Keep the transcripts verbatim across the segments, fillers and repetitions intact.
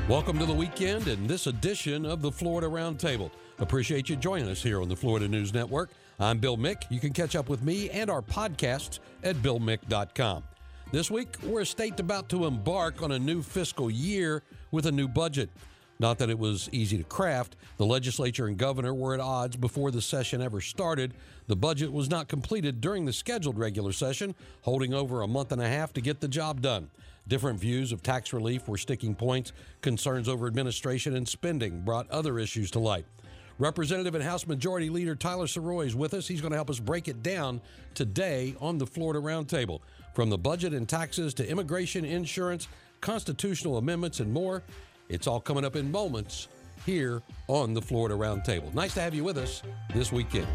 Welcome to the weekend and this edition of the Florida Roundtable. Appreciate you joining us here on the Florida News Network. I'm Bill Mick. You can catch up with me and our podcasts at bill mick dot com. This week, we're a state about to embark on a new fiscal year with a new budget. Not that it was easy to craft. The legislature and governor were at odds before the session ever started. The budget was not completed during the scheduled regular session, holding over a month and a half to get the job done. Different views of tax relief were sticking points. Concerns over administration and spending brought other issues to light. Representative and House Majority Leader Tyler Sirois is with us. He's going to help us break it down today on the Florida Roundtable. From the budget and taxes to immigration, insurance, constitutional amendments, and more, it's all coming up in moments here on the Florida Roundtable. Nice to have you with us this weekend.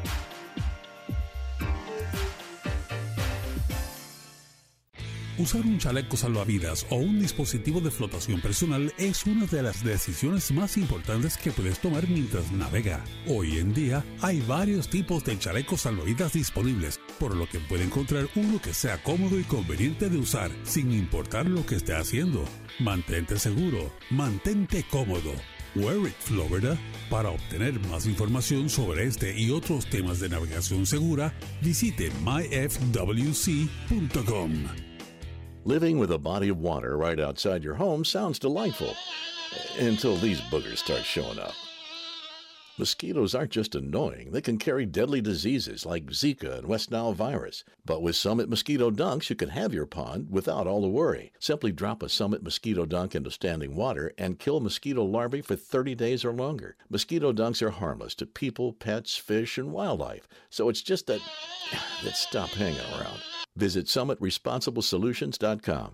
Usar un chaleco salvavidas o un dispositivo de flotación personal es una de las decisiones más importantes que puedes tomar mientras navega. Hoy en día hay varios tipos de chalecos salvavidas disponibles, por lo que puede encontrar uno que sea cómodo y conveniente de usar, sin importar lo que esté haciendo. Mantente seguro, mantente cómodo. Wear It Florida. Para obtener más información sobre este y otros temas de navegación segura, visite my f w c punto com. Living with a body of water right outside your home sounds delightful, until these boogers start showing up. Mosquitoes aren't just annoying, they can carry deadly diseases like Zika and West Nile virus. But with Summit Mosquito Dunks, you can have your pond without all the worry. Simply drop a Summit Mosquito Dunk into standing water and kill mosquito larvae for thirty days or longer. Mosquito Dunks are harmless to people, pets, fish, and wildlife, so it's just that, that stop hanging around. Visit summit responsible solutions dot com.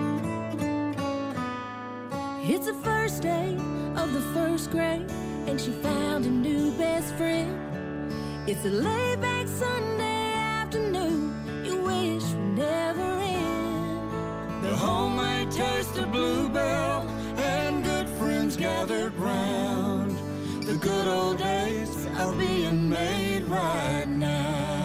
It's the first day of the first grade, and she found a new best friend. It's a laid-back Sunday afternoon you wish would never end. The homemade taste of Bluebell and good friends gathered round. The good old days are being made right now.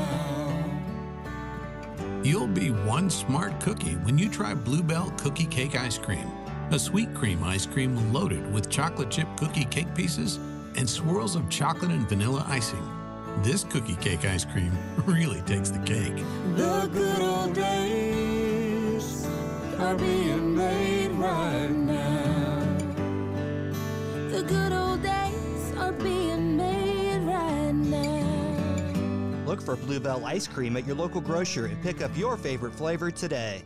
You'll be one smart cookie when you try Bluebell Cookie Cake Ice Cream, a sweet cream ice cream loaded with chocolate chip cookie cake pieces and swirls of chocolate and vanilla icing. This cookie cake ice cream really takes the cake. The good old days are being made right now. The good old days are being made right now. Look for Bluebell ice cream at your local grocer and pick up your favorite flavor today.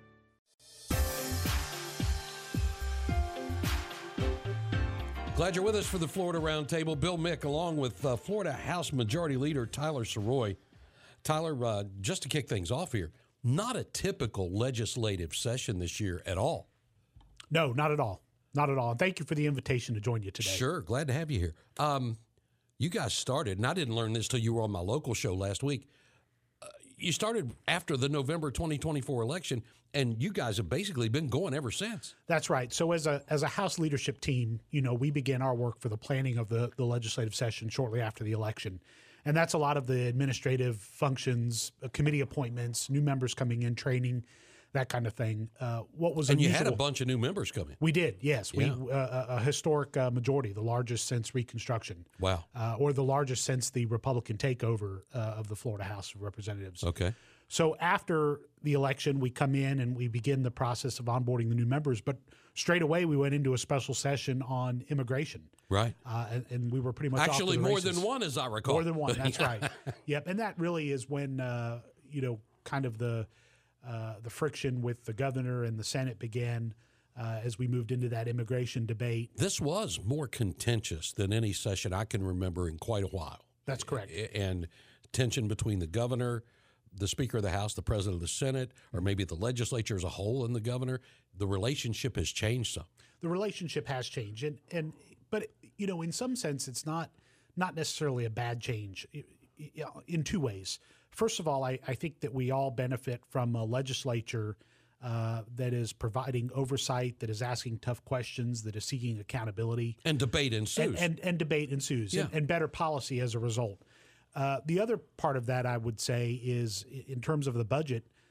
Glad you're with us for the Florida Roundtable. Bill Mick, along with uh, Florida House Majority Leader Tyler Sirois. Tyler, uh, just to kick things off here, not a typical legislative session this year at all. No, not at all. Not at all. And thank you for the invitation to join you today. Sure. Glad to have you here. Um, you guys started, and I didn't learn this till you were on my local show last week. Uh, you started after the November twenty twenty-four election, and you guys have basically been going ever since. That's right. So as a as a House leadership team, you know, we began our work for the planning of the, the legislative session shortly after the election. And that's a lot of the administrative functions, uh, committee appointments, new members coming in, training, that kind of thing. Uh, what was And unusual, you had a bunch of new members coming. We did, yes. Yeah. We uh, a historic uh, majority, the largest since Reconstruction. Wow. Uh, or the largest since the Republican takeover uh, of the Florida House of Representatives. Okay. So after the election, we come in and we begin the process of onboarding the new members. But straight away, we went into a special session on immigration. Right. Uh, and, and we were pretty much Actually, off to the more races. than one, as I recall. More than one, that's right. Yep, and that really is when, uh, you know, kind of the uh, the friction with the governor and the Senate began uh, as we moved into that immigration debate. This was more contentious than any session I can remember in quite a while. That's correct. And tension between the governor, the Speaker of the House, the President of the Senate, or maybe the legislature as a whole and the governor, the relationship has changed some. The relationship has changed, and and but you know, in some sense, it's not not necessarily a bad change in two ways. First of all, I, I think that we all benefit from a legislature uh, that is providing oversight, that is asking tough questions, that is seeking accountability. And debate ensues. And, and, and debate ensues, Yeah. and, and better policy as a result. Uh, the other part of that, I would say, is in terms of the budget,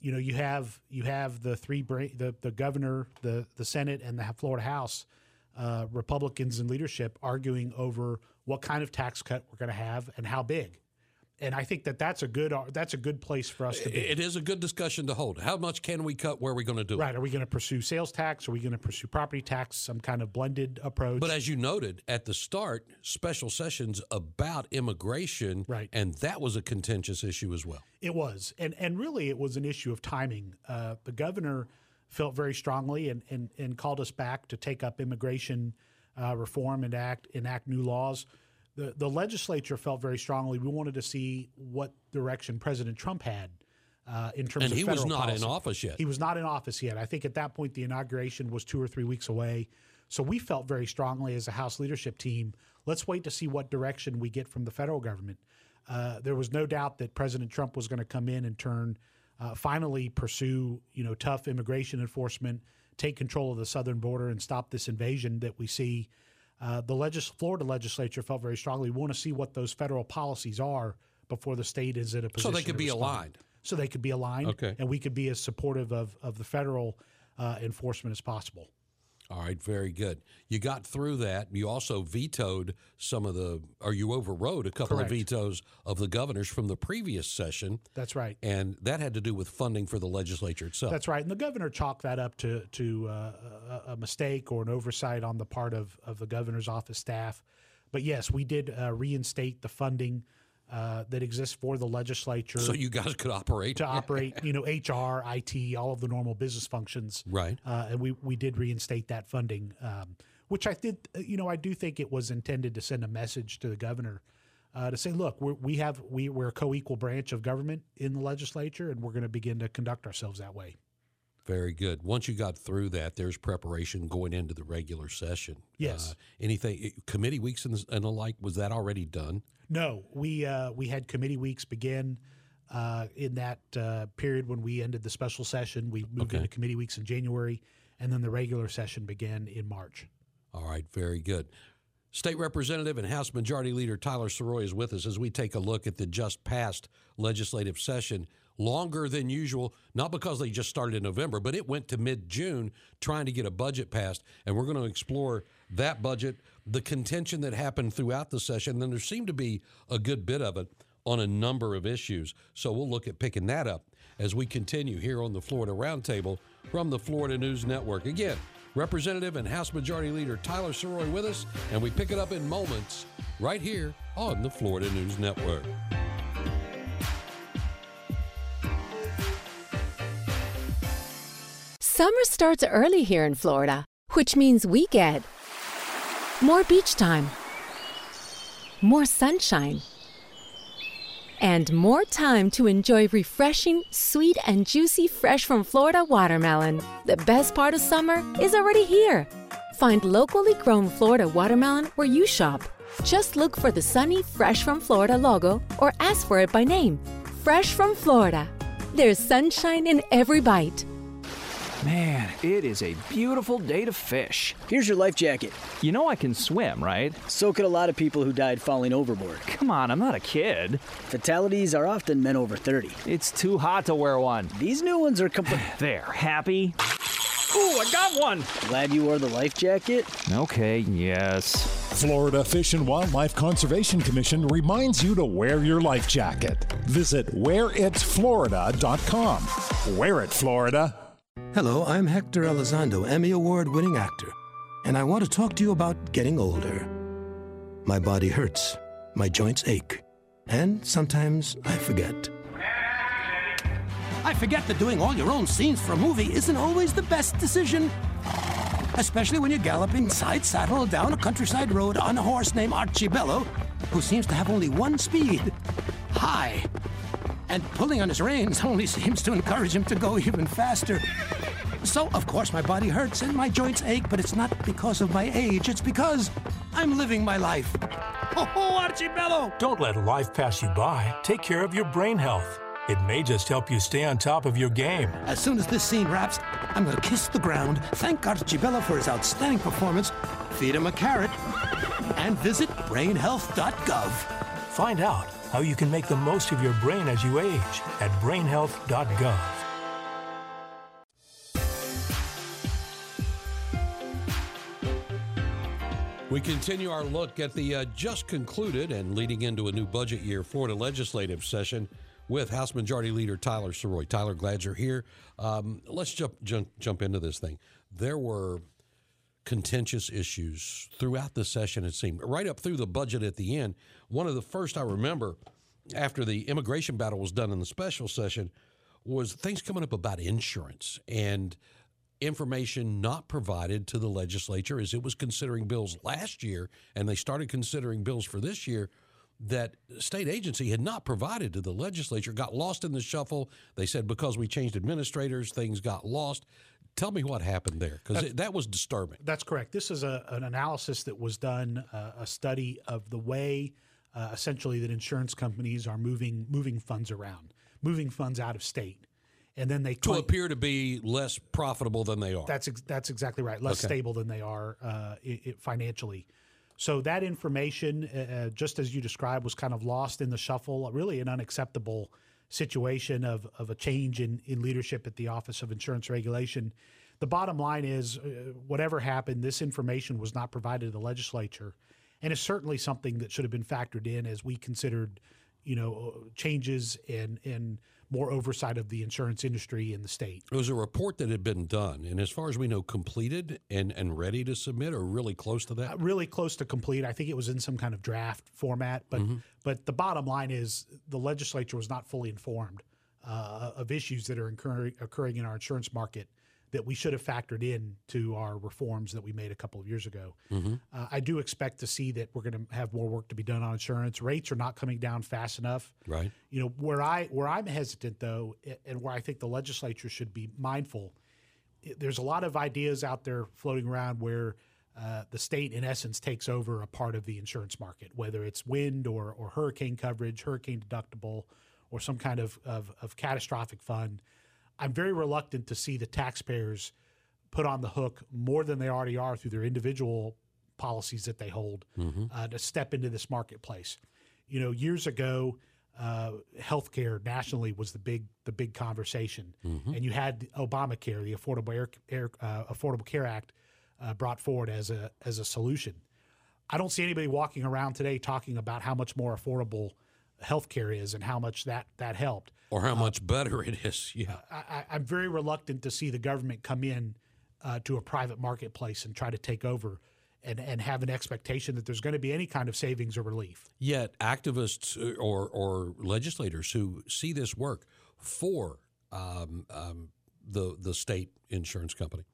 you know, you have you have the three bra- the the governor, the the Senate, and the Florida House, uh, Republicans in leadership arguing over what kind of tax cut we're going to have and how big. And I think that that's a good that's a good place for us to be. It is a good discussion to hold. How much can we cut? Where are we going to do right. it? Right. Are we going to pursue sales tax? Are we going to pursue property tax? Some kind of blended approach? But as you noted at the start, special sessions about immigration, right. and that was a contentious issue as well. It was. And and really it was an issue of timing. Uh, the governor felt very strongly and, and, and called us back to take up immigration uh, reform and act enact new laws. The the legislature felt very strongly we wanted to see what direction President Trump had uh, in terms and of he federal was not policy. in office yet. He was not in office yet. I think at that point the inauguration was two or three weeks away. So we felt very strongly as a House leadership team, let's wait to see what direction we get from the federal government. Uh, there was no doubt that President Trump was going to come in and turn, uh, finally pursue you know tough immigration enforcement, take control of the southern border, and stop this invasion that we see. Uh, the legis- Florida legislature felt very strongly we want to see what those federal policies are before the state is in a position So they could to be respond. aligned. So they could be aligned, okay. and we could be as supportive of, of the federal uh, enforcement as possible. All right, very good. You got through that. You also vetoed some of the, or you overrode a couple Correct. of vetoes of the governors from the previous session. That's right. And that had to do with funding for the legislature itself. That's right. And the governor chalked that up to to uh, a, a mistake or an oversight on the part of, of the governor's office staff. But yes, we did uh, reinstate the funding uh, that exists for the legislature. So you guys could operate. To operate, you know, H R, I T, all of the normal business functions. Right. Uh, and we, we did reinstate that funding, um, which I did, you know, I do think it was intended to send a message to the governor uh, to say, look, we're, we have, we, we're a co-equal branch of government in the legislature, and we're going to begin to conduct ourselves that way. Very good. Once you got through that, there's preparation going into the regular session. Yes. Uh, anything, committee weeks and, and the like, was that already done? No, we uh, we had committee weeks begin uh, in that uh, period when we ended the special session. We moved Okay. into committee weeks in January, and then the regular session began in March. All right, very good. State Representative and House Majority Leader Tyler Sirois is with us as we take a look at the just passed legislative session. Longer than usual, not because they just started in November, but it went to mid-June trying to get a budget passed, and we're going to explore that budget, the contention that happened throughout the session, and there seemed to be a good bit of it on a number of issues. So we'll look at picking that up as we continue here on the Florida Roundtable from the Florida News Network. Again, Representative and House Majority Leader Tyler Sirois with us, and we pick it up in moments right here on the Florida News Network. Summer starts early here in Florida, which means we get more beach time, more sunshine, and more time to enjoy refreshing, sweet, and juicy fresh from Florida watermelon. The best part of summer is already here. Find locally grown Florida watermelon where you shop. Just look for the sunny Fresh from Florida logo or ask for it by name. Fresh from Florida. There's sunshine in every bite. Man, it is a beautiful day to fish. Here's your life jacket. You know I can swim, right? So could a lot of people who died falling overboard. Come on, I'm not a kid. Fatalities are often men over thirty. It's too hot to wear one. These new ones are complete. There, happy? Ooh, I got one! Glad you wore the life jacket? Okay, yes. Florida Fish and Wildlife Conservation Commission reminds you to wear your life jacket. Visit wear it florida dot com. Wear it, Florida. Hello, I'm Hector Elizondo, Emmy Award-winning actor, and I want to talk to you about getting older. My body hurts, my joints ache, and sometimes I forget. I forget that doing all your own scenes for a movie isn't always the best decision, especially when you're galloping side saddle down a countryside road on a horse named Archibello, who seems to have only one speed, high. And pulling on his reins only seems to encourage him to go even faster. So, of course, my body hurts and my joints ache, but it's not because of my age. It's because I'm living my life. Oh, Archibello! Don't let life pass you by. Take care of your brain health. It may just help you stay on top of your game. As soon as this scene wraps, I'm going to kiss the ground, thank Archibello for his outstanding performance, feed him a carrot, and visit brain health dot gov. Find out how you can make the most of your brain as you age at brain health dot gov. We continue our look at the uh, just concluded and leading into a new budget year Florida legislative session with House Majority Leader Tyler Sirois. Tyler, glad you're here. Um, let's jump, jump jump into this thing. There were contentious issues throughout the session, it seemed, right up through the budget at the end. One of the first I remember after the immigration battle was done in the special session was things coming up about insurance and information not provided to the legislature as it was considering bills last year, and they started considering bills for this year that state agency had not provided to the legislature, got lost in the shuffle. They said because we changed administrators, things got lost. Tell me what happened there, because that was disturbing. That's correct. This is a, an analysis that was done, uh, a study of the way uh, essentially that insurance companies are moving moving funds around, moving funds out of state. And then they claim, to appear to be less profitable than they are. That's ex- that's exactly right. Less okay. stable than they are uh, it, it financially. So that information, uh, just as you described, was kind of lost in the shuffle. Really, an unacceptable situation of of a change in in leadership at the Office of Insurance Regulation. The bottom line is, uh, whatever happened, this information was not provided to the legislature, and it's certainly something that should have been factored in as we considered, you know, changes and and. more oversight of the insurance industry in the state. It was a report that had been done, and as far as we know, completed and, and ready to submit, or really close to that? Uh, really close to complete. I think it was in some kind of draft format, but mm-hmm. but the bottom line is the legislature was not fully informed uh, of issues that are occurring, occurring in our insurance market that we should have factored in to our reforms that we made a couple of years ago. Mm-hmm. Uh, I do expect to see that we're going to have more work to be done on insurance. Rates are not coming down fast enough. Right. You know, where I where I'm hesitant though, and where I think the legislature should be mindful, there's a lot of ideas out there floating around where uh, the state, in essence, takes over a part of the insurance market, whether it's wind or or hurricane coverage, hurricane deductible, or some kind of of, of catastrophic fund. I'm very reluctant to see the taxpayers put on the hook more than they already are through their individual policies that they hold mm-hmm. uh, to step into this marketplace. You know, years ago, uh, healthcare nationally was the big the big conversation, mm-hmm. and you had Obamacare, the Affordable Air, Air, uh, Affordable Care Act, uh, brought forward as a as a solution. I don't see anybody walking around today talking about how much more affordable healthcare is and how much that that helped, or how much uh, better it is. Yeah, I, I'm very reluctant to see the government come in uh, to a private marketplace and try to take over and and have an expectation that there's going to be any kind of savings or relief. Yet activists or or legislators who see this work for um, um, the the state insurance company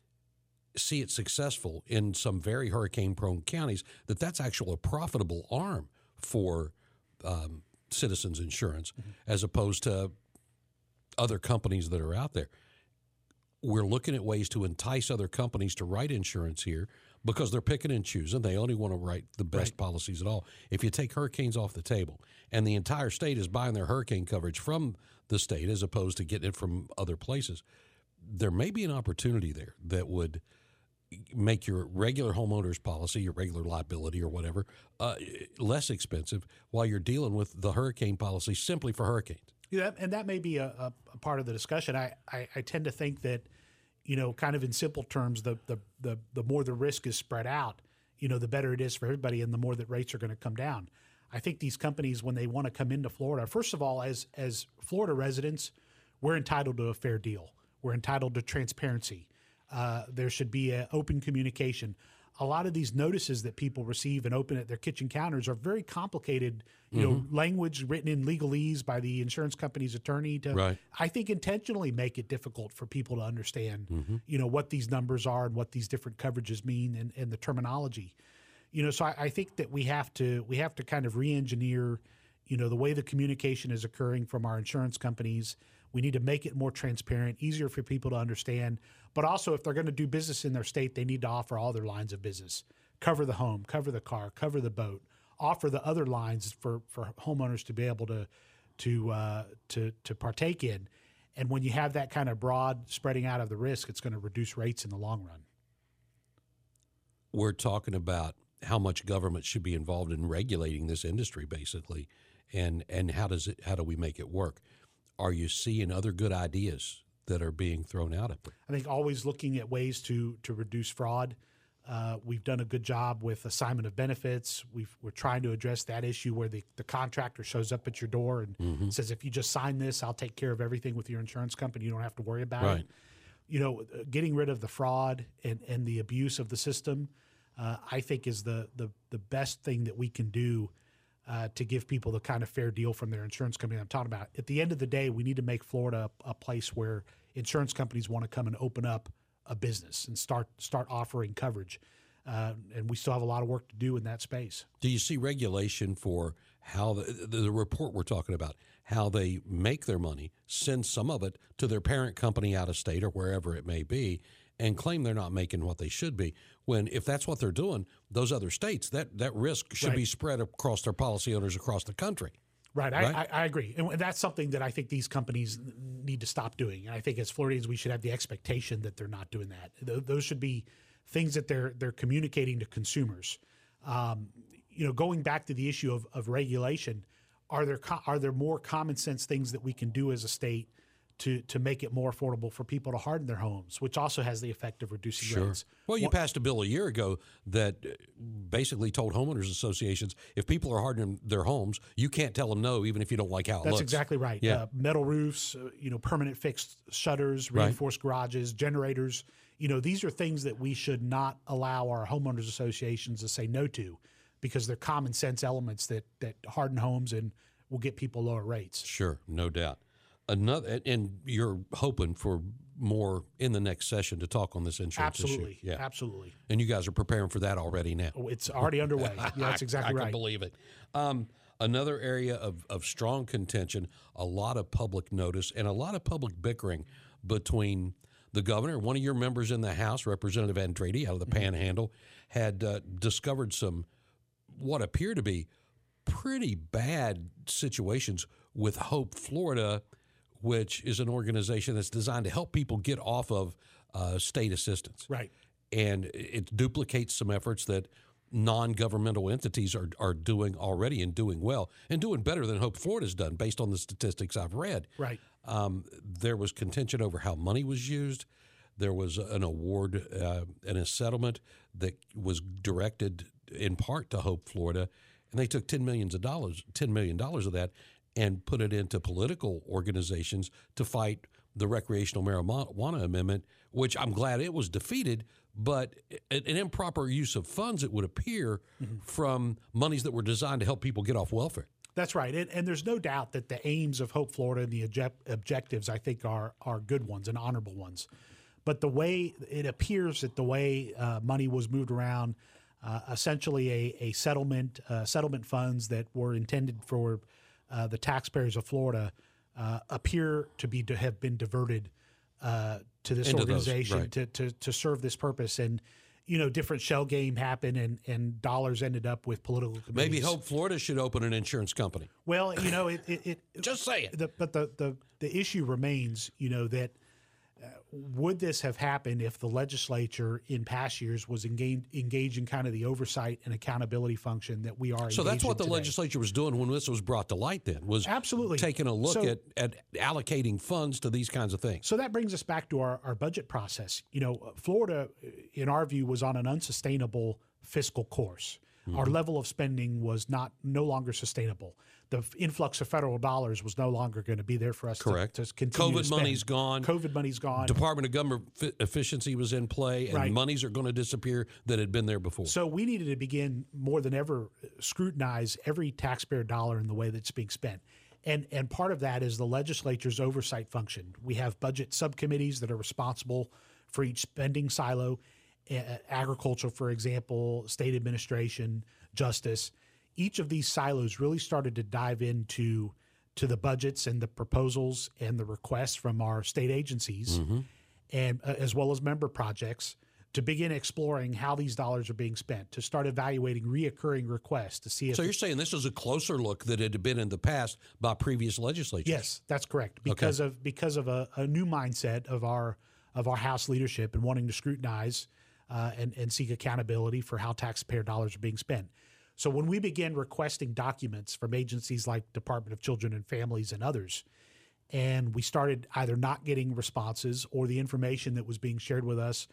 see it successful in some very hurricane-prone counties, that that's actually a profitable arm for Um, Citizens Insurance, mm-hmm. as opposed to other companies that are out there. We're looking at ways to entice other companies to write insurance here because they're picking and choosing. They only want to write the best right. policies at all. If you take hurricanes off the table and the entire state is buying their hurricane coverage from the state as opposed to getting it from other places, there may be an opportunity there that would make your regular homeowner's policy, your regular liability or whatever, uh, less expensive while you're dealing with the hurricane policy simply for hurricanes. Yeah, and that may be a, a, a part of the discussion. I, I, I tend to think that, you know, kind of in simple terms, the, the, the, the more the risk is spread out, you know, the better it is for everybody and the more that rates are going to come down. I think these companies, when they want to come into Florida, first of all, as as Florida residents, we're entitled to a fair deal. We're entitled to transparency. Uh, there should be an open communication. A lot of these notices that people receive and open at their kitchen counters are very complicated, you mm-hmm. know, language written in legalese by the insurance company's attorney to, right. I think, intentionally make it difficult for people to understand, mm-hmm. you know, what these numbers are and what these different coverages mean and, and the terminology. You know, so I, I think that we have to we have to kind of re-engineer, you know, the way the communication is occurring from our insurance companies. We need to make it more transparent, easier for people to understand. But also, if they're going to do business in their state, they need to offer all their lines of business. Cover the home, cover the car, cover the boat. Offer the other lines for, for homeowners to be able to to uh, to to partake in. And when you have that kind of broad spreading out of the risk, it's going to reduce rates in the long run. We're talking about how much government should be involved in regulating this industry, basically, and and how does it how do we make it work? Are you seeing other good ideas that are being thrown out at them? I think always looking at ways to to reduce fraud, Uh, we've done a good job with assignment of benefits. We've, we're trying to address that issue where the, the contractor shows up at your door and Mhm. says, if you just sign this, I'll take care of everything with your insurance company. You don't have to worry about Right. it. You know, uh, getting rid of the fraud and, and the abuse of the system, uh, I think is the, the, the best thing that we can do uh, to give people the kind of fair deal from their insurance company I'm talking about. At the end of the day, we need to make Florida a, a place where insurance companies want to come and open up a business and start start offering coverage. Uh, and we still have a lot of work to do in that space. Do you see regulation for how the, the, the report we're talking about, how they make their money, send some of it to their parent company out of state or wherever it may be, and claim they're not making what they should be? When if that's what they're doing, those other states, that, that risk should Right. be spread across their policy owners across the country. Right, Right? I, I, I agree. And that's something that I think these companies need to stop doing. And I think as Floridians, we should have the expectation that they're not doing that. Th- those should be things that they're they're communicating to consumers. Um, you know, going back to the issue of, of regulation, are there co- are there more common sense things that we can do as a state to to make it more affordable for people to harden their homes, which also has the effect of reducing Sure. rents? Well, you One- passed a bill a year ago that uh, basically told homeowners associations, if people are hardening their homes, you can't tell them no, even if you don't like how it That's looks. exactly right. Yeah. Uh, metal roofs, uh, you know, permanent fixed shutters, Right. reinforced garages, generators. You know, these are things that we should not allow our homeowners associations to say no to, because they're common sense elements that that harden homes and will get people lower rates. Sure, no doubt. Another, and you're hoping for more in the next session to talk on this insurance Absolutely. issue. Yeah, Absolutely. And you guys are preparing for that already now. Oh, it's already underway. Yeah, that's exactly I, I right. can believe it. Um, another area of, of strong contention, a lot of public notice, and a lot of public bickering between the governor. One of your members in the House, Representative Andretti out of the Mm-hmm. Panhandle, had uh, discovered some what appear to be pretty bad situations with Hope Florida, which is an organization that's designed to help people get off of uh, state assistance. Right. And it duplicates some efforts that non-governmental entities are, are doing already and doing well and doing better than Hope Florida's done based on the statistics I've read. Right. Um, there was contention over how money was used. There was an award uh, and a settlement that was directed in part to Hope Florida, and they took ten millions of dollars, ten million dollars of that, and put it into political organizations to fight the recreational marijuana amendment, which I'm glad it was defeated, but an improper use of funds, it would appear, Mm-hmm. from monies that were designed to help people get off welfare. That's right. And, and there's no doubt that the aims of Hope Florida and the object, objectives, I think, are are good ones and honorable ones. But the way it appears that the way uh, money was moved around, uh, essentially a, a settlement, uh, settlement funds that were intended for uh, the taxpayers of Florida uh, appear to be to have been diverted uh, to this Into those, organization right. to, to to serve this purpose. And you know, different shell game happened, and, and dollars ended up with political committees. Maybe Hope Florida should open an insurance company. Well, you know, it, it, it just say it. The, but the, the the issue remains, you know, that uh, would this have happened if the legislature in past years was engaged engaged in kind of the oversight and accountability function that we are? So that's engaged what in the today? legislature was doing when this was brought to light. Then was absolutely taking a look So- at, at allocating funds to these kinds of things. So that brings us back to our, our budget process. You know, Florida, in our view, was on an unsustainable fiscal course. Our Mhm. level of spending was not no longer sustainable. The f- influx of federal dollars was no longer going to be there for us Correct. to, to continue to COVID spend. money's gone. COVID money's gone. Department of Government Fi- Efficiency was in play, and Right. monies are going to disappear that had been there before. So we needed to begin more than ever scrutinize every taxpayer dollar in the way that's being spent. And and part of that is the legislature's oversight function. We have budget subcommittees that are responsible for each spending silo, a- agriculture, for example, state administration, justice. Each of these silos really started to dive into to the budgets and the proposals and the requests from our state agencies, Mhm. and uh, as well as member projects, to begin exploring how these dollars are being spent, to start evaluating reoccurring requests to see if So you're saying this is a closer look that it had been in the past by previous legislatures? Yes, that's correct. Because of because of a, a new mindset of our of our House leadership and wanting to scrutinize uh, and and seek accountability for how taxpayer dollars are being spent. So when we began requesting documents from agencies like Department of Children and Families and others, and we started either not getting responses or the information that was being shared with us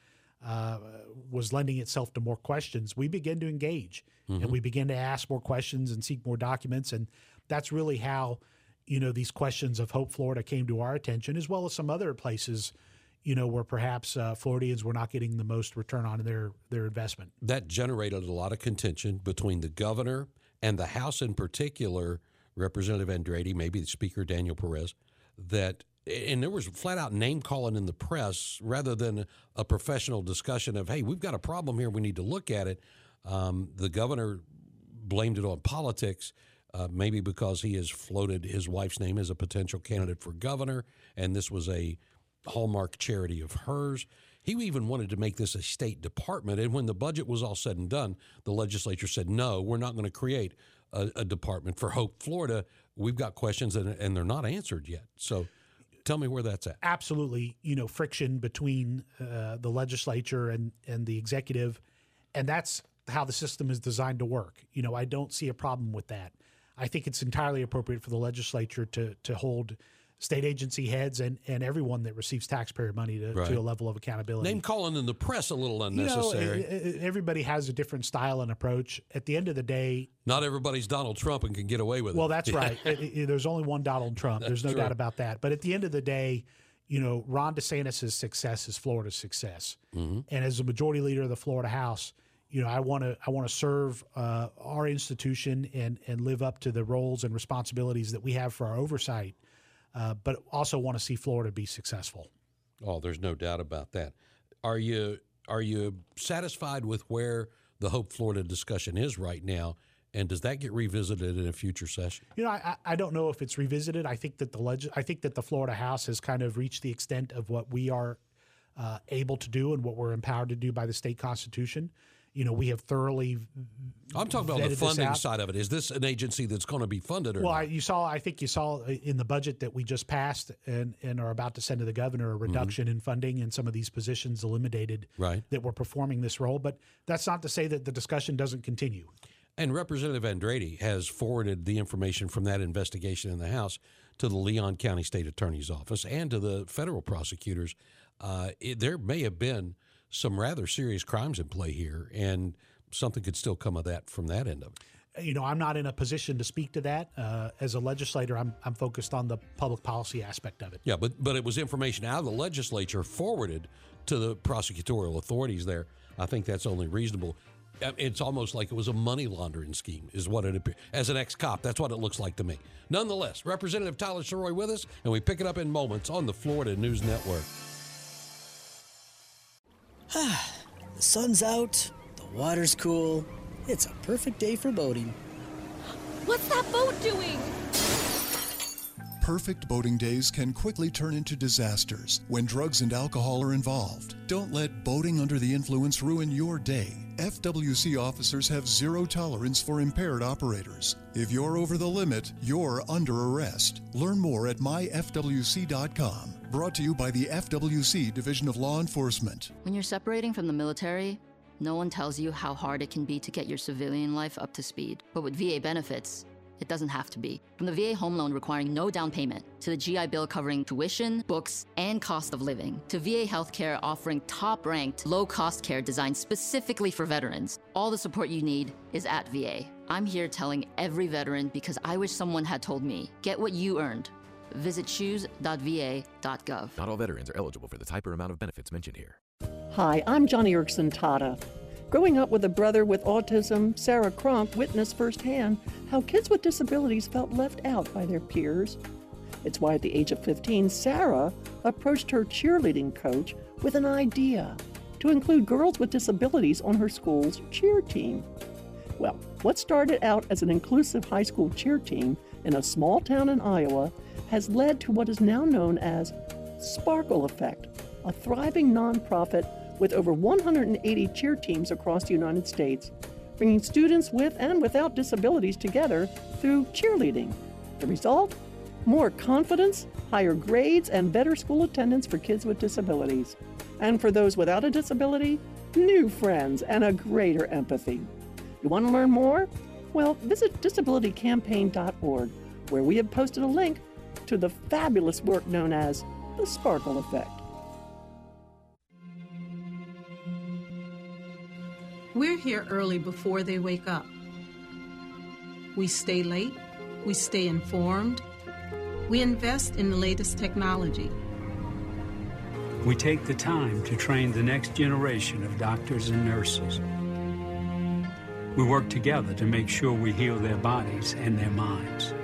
uh, was lending itself to more questions, we began to engage Mm-hmm. and we began to ask more questions and seek more documents. And that's really how, you know, these questions of Hope Florida came to our attention, as well as some other places, you know, where perhaps uh, Floridians were not getting the most return on their, their investment. That generated a lot of contention between the governor and the House in particular, Representative Andretti, maybe the Speaker Daniel Perez, that, and there was flat out name calling in the press rather than a professional discussion of, hey, we've got a problem here, we need to look at it. Um, the governor blamed it on politics, uh, maybe because he has floated his wife's name as a potential candidate for governor, and this was a hallmark charity of hers. He even wanted to make this a state department, and when the budget was all said and done, the legislature said, no, we're not going to create a, a department for Hope Florida. We've got questions, and, and they're not answered yet. So tell me where that's at. Absolutely, you know, friction between uh, the legislature and, and the executive, and that's how the system is designed to work. You know, I don't see a problem with that. I think it's entirely appropriate for the legislature to to hold state agency heads and, and everyone that receives taxpayer money to, Right. to a level of accountability. Name calling in the press a little You know, unnecessary. e- e- everybody has a different style and approach. At the end of the day, Not everybody's Donald Trump and can get away with it. well, that's right. It- it- there's only one Donald Trump. There's That's no doubt true. about that. But at the end of the day, you know, Ron DeSantis' success is Florida's success. Mm-hmm. And as the majority leader of the Florida House, you know, I want to I want to serve uh, our institution and and live up to the roles and responsibilities that we have for our oversight, uh, but also want to see Florida be successful. Oh, there's no doubt about that. Are you are you satisfied with where the Hope Florida discussion is right now, and does that get revisited in a future session? You know, I, I don't know if it's revisited. I think that the leg- I think that the Florida House has kind of reached the extent of what we are uh, able to do and what we're empowered to do by the state constitution. You know, we have thoroughly. I'm talking about vetted the this funding out. side of it. Is this an agency that's going to be funded or Well, not? I, you saw. I think you saw in the budget that we just passed and, and are about to send to the governor a reduction in funding and some of these positions eliminated Right. that were performing this role. But that's not to say that the discussion doesn't continue. And Representative Andretti has forwarded the information from that investigation in the House to the Leon County State Attorney's Office and to the federal prosecutors. Uh, it, there may have been some rather serious crimes in play here, and something could still come of that from that end of it. You know, I'm not in a position to speak to that. Uh, as a legislator, I'm I'm focused on the public policy aspect of it. Yeah, but but it was information out of the legislature forwarded to the prosecutorial authorities there. I think that's only reasonable. Uh, It's almost like it was a money laundering scheme, is what it appears. As an ex-cop, that's what it looks like to me. Nonetheless, Representative Tyler Soroy with us, and we pick it up in moments on the Florida News Network. The sun's out, the water's cool. It's a perfect day for boating. What's that boat doing? Perfect boating days can quickly turn into disasters when drugs and alcohol are involved. Don't let boating under the influence ruin your day. F W C officers have zero tolerance for impaired operators. If you're over the limit, you're under arrest. Learn more at my f w c dot com. Brought to you by the F W C Division of Law Enforcement. When you're separating from the military, no one tells you how hard it can be to get your civilian life up to speed. But with V A benefits, it doesn't have to be. From the V A home loan requiring no down payment, to the G I Bill covering tuition, books, and cost of living, to V A healthcare offering top-ranked, low-cost care designed specifically for veterans, all the support you need is at V A. I'm here telling every veteran because I wish someone had told me, get what you earned. Visit choose dot v a dot gov. Not all veterans are eligible for the type or amount of benefits mentioned here. Hi, I'm Johnny Erickson Tata. Growing up with a brother with autism, Sarah Cronk witnessed firsthand how kids with disabilities felt left out by their peers. It's why at the age of fifteen, Sarah approached her cheerleading coach with an idea to include girls with disabilities on her school's cheer team. Well, what started out as an inclusive high school cheer team in a small town in Iowa has led to what is now known as Sparkle Effect, a thriving nonprofit with over one hundred eighty cheer teams across the United States, bringing students with and without disabilities together through cheerleading. The result? More confidence, higher grades, and better school attendance for kids with disabilities. And for those without a disability, new friends and a greater empathy. You want to learn more? Well, visit disability campaign dot org, where we have posted a link to the fabulous work known as the Sparkle Effect. We're here early before they wake up. We stay late, we stay informed, we invest in the latest technology. We take the time to train the next generation of doctors and nurses. We work together to make sure we heal their bodies and their minds.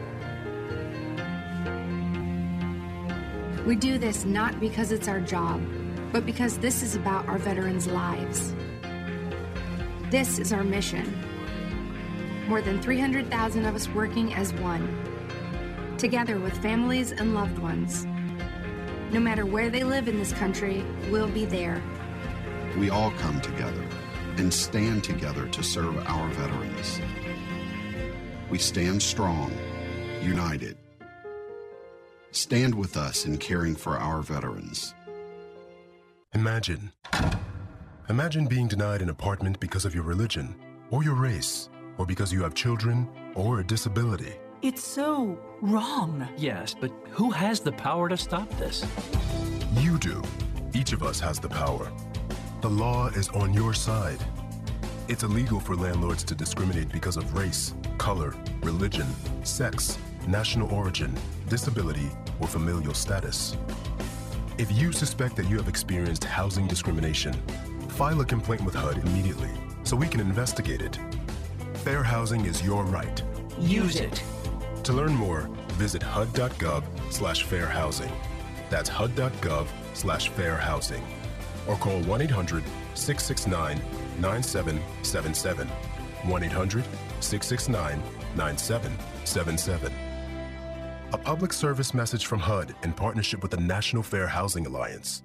We do this not because it's our job, but because this is about our veterans' lives. This is our mission. More than three hundred thousand of us working as one, together with families and loved ones. No matter where they live in this country, we'll be there. We all come together and stand together to serve our veterans. We stand strong, united. Stand with us in caring for our veterans. Imagine. Imagine being denied an apartment because of your religion, or your race, or because you have children, or a disability. It's so wrong. Yes, but who has the power to stop this? You do. Each of us has the power. The law is on your side. It's illegal for landlords to discriminate because of race, color, religion, sex, national origin, disability, or familial status. If you suspect that you have experienced housing discrimination, file a complaint with H U D immediately so we can investigate it. Fair housing is your right. Use it. To learn more, visit H U D dot gov slash fair housing. That's H U D dot gov slash fair housing. Or call one eight hundred, six six nine, nine seven seven seven. one eight hundred, six six nine, nine seven seven seven. A public service message from H U D in partnership with the National Fair Housing Alliance.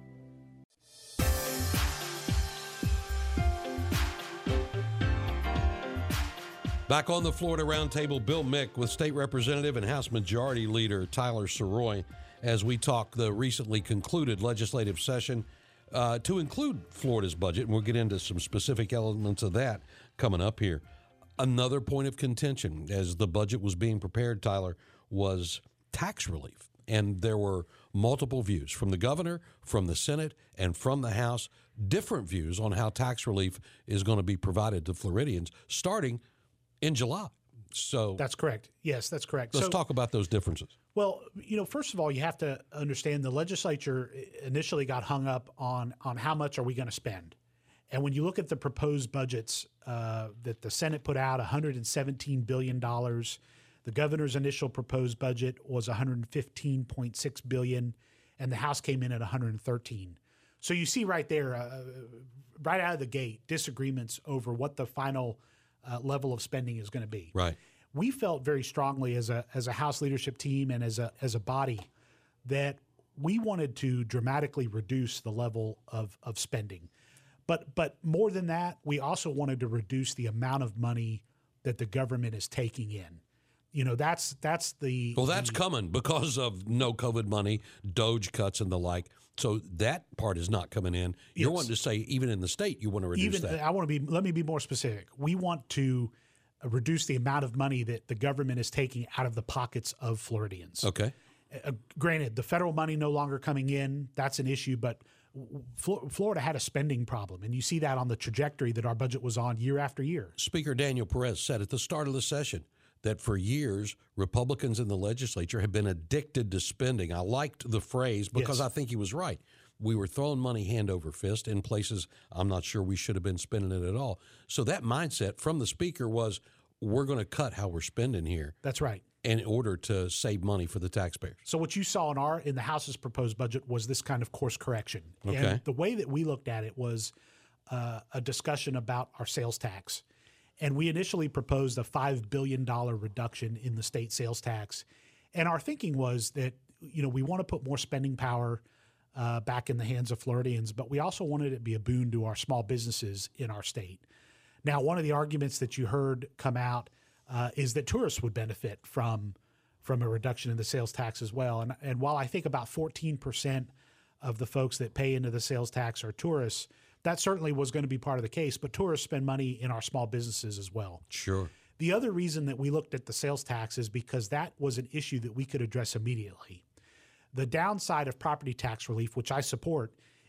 Back on the Florida Roundtable, Bill Mick with State Representative and House Majority Leader Tyler Sirois as we talk the recently concluded legislative session uh, to include Florida's budget, and we'll get into some specific elements of that coming up here. Another point of contention as the budget was being prepared, Tyler, was tax relief. And there were multiple views from the governor, from the Senate, and from the House, different views on how tax relief is going to be provided to Floridians starting in July. So that's correct. Yes, that's correct. Let's so, talk about those differences. Well, you know, first of all, you have to understand the legislature initially got hung up on on how much are we going to spend. And when you look at the proposed budgets uh, that the Senate put out, one hundred seventeen billion dollars, the governor's initial proposed budget was one hundred fifteen point six billion dollars, and the House came in at one hundred thirteen. So you see right there, uh, right out of the gate, disagreements over what the final Uh, level of spending is going to be. Right. We felt very strongly as a as a House leadership team and as a as a body that we wanted to dramatically reduce the level of of spending. But but more than that, we also wanted to reduce the amount of money that the government is taking in. You know, that's that's the Well, that's the, coming because of no COVID money, Doge cuts and the like. So that part is not coming in. You're Yes. wanting to say even in the state you want to reduce Even that. I want to be. Let me be more specific. We want to uh, reduce the amount of money that the government is taking out of the pockets of Floridians. Okay. Uh, granted, the federal money no longer coming in. That's an issue, but Flo- Florida had a spending problem, and you see that on the trajectory that our budget was on year after year. Speaker Daniel Perez said at the start of the session that for years, Republicans in the legislature have been addicted to spending. I liked the phrase because Yes. I think he was right. We were throwing money hand over fist in places I'm not sure we should have been spending it at all. So that mindset from the speaker was, we're going to cut how we're spending here. That's right. In order to save money for the taxpayers. So what you saw in our in the House's proposed budget was this kind of course correction. Okay. And the way that we looked at it was uh, a discussion about our sales tax. And we initially proposed a five billion dollars reduction in the state sales tax. And our thinking was that, you know, we want to put more spending power uh, back in the hands of Floridians, but we also wanted it to be a boon to our small businesses in our state. Now, one of the arguments that you heard come out uh, is that tourists would benefit from from a reduction in the sales tax as well. And, and while I think about fourteen percent of the folks that pay into the sales tax are tourists, that certainly was going to be part of the case, but tourists spend money in our small businesses as well. Sure. The other reason that we looked at the sales tax is because that was an issue that we could address immediately. The downside of property tax relief, which I support,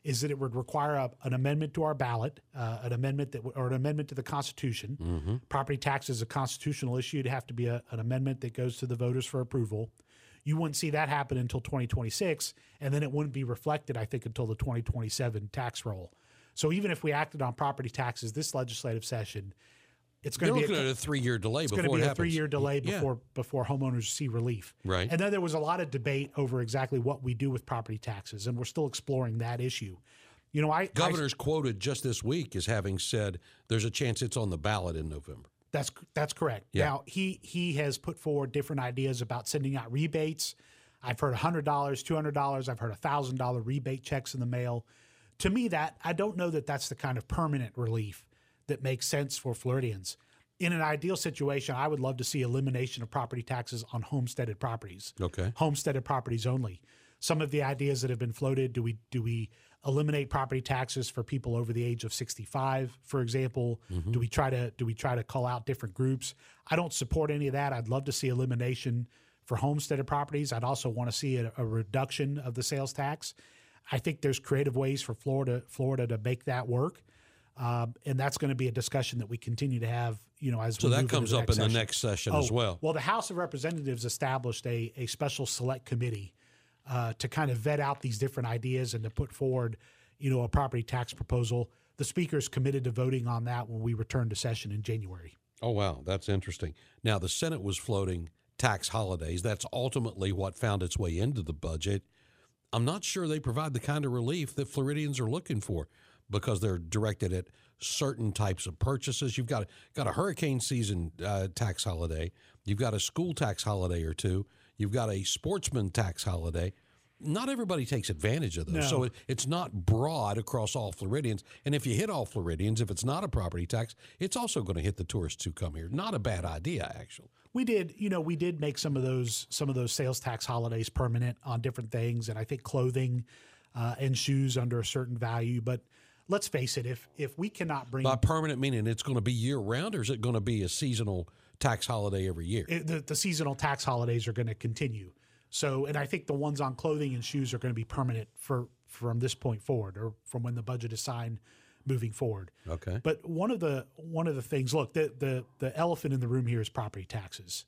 is that it would require a, an amendment to our ballot, uh, an amendment that w- or an amendment to the Constitution. Mm-hmm. Property tax is a constitutional issue. It'd have to be a, an amendment that goes to the voters for approval. You wouldn't see that happen until twenty twenty-six, and then it wouldn't be reflected, I think, until the twenty twenty-seven tax roll. So even if we acted on property taxes this legislative session, it's going to be looking a, at a three-year delay it's before going to be it a happens. three-year delay Yeah. before before homeowners see relief. Right. And then there was a lot of debate over exactly what we do with property taxes, and we're still exploring that issue. You know, I Governor's I, quoted just this week as having said there's a chance it's on the ballot in November. That's that's correct. Yeah. Now, he he has put forward different ideas about sending out rebates. I've heard one hundred dollars, two hundred dollars. I've heard one thousand dollars rebate checks in the mail. To me, that I don't know that that's the kind of permanent relief that makes sense for Floridians. In an ideal situation, I would love to see elimination of property taxes on homesteaded properties. Okay. Homesteaded properties only. Some of the ideas that have been floated, do we do we eliminate property taxes for people over the age of sixty-five, for example? Mm-hmm. Do we try to do we try to call out different groups? I don't support any of that. I'd love to see elimination for homesteaded properties. I'd also want to see a, a reduction of the sales tax. I think there's creative ways for Florida Florida to make that work. Um, and that's going to be a discussion that we continue to have, you know, as so we that move comes into up the in next the next session oh, as well. Well, the House of Representatives established a, a special select committee uh, to kind of vet out these different ideas and to put forward, you know, a property tax proposal. The Speaker's committed to voting on that when we return to session in January. Oh, wow. That's interesting. Now, the Senate was floating tax holidays. That's ultimately what found its way into the budget. I'm not sure they provide the kind of relief that Floridians are looking for because they're directed at certain types of purchases. You've got, got a hurricane season uh, tax holiday. You've got a school tax holiday or two. You've got a sportsman tax holiday. Not everybody takes advantage of those. No. So it, it's not broad across all Floridians. And if you hit all Floridians, if it's not a property tax, it's also going to hit the tourists who come here. Not a bad idea, actually. We did, you know, we did make some of those some of those sales tax holidays permanent on different things, and I think clothing uh, and shoes under a certain value. But let's face it, if if we cannot bring by permanent meaning it's going to be year round, or is it going to be a seasonal tax holiday every year? It, the, the seasonal tax holidays are going to continue. So, and I think the ones on clothing and shoes are going to be permanent for from this point forward, or from when the budget is signed moving forward. Okay. But one of the one of the things, look, the the the elephant in the room here is property taxes.